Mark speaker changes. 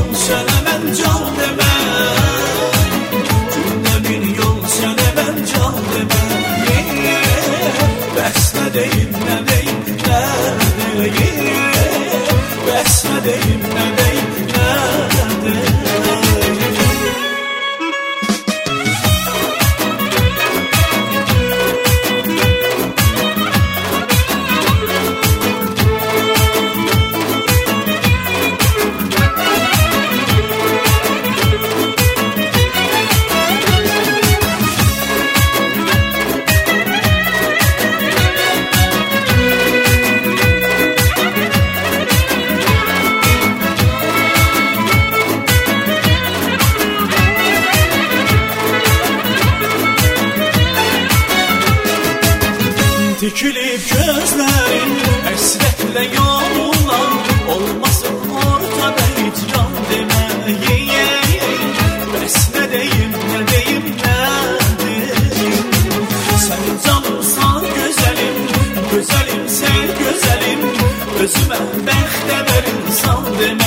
Speaker 1: yol sənə mən can demə, gündə bir yol sənə mən can demə. Bəs nə deyim, nə deyim, nə deyim, bəs nə deyim, nə deyim, nə deyim. Dikilib gözlərin, əsrətlə yorulan, olmasın ortada heç can demə. Bəs nə deyim, nə deyim, nə deyim. Sənin canımsan gözəlim, gözəlim sən gözəlim, özümə bəxtəvər insan demə.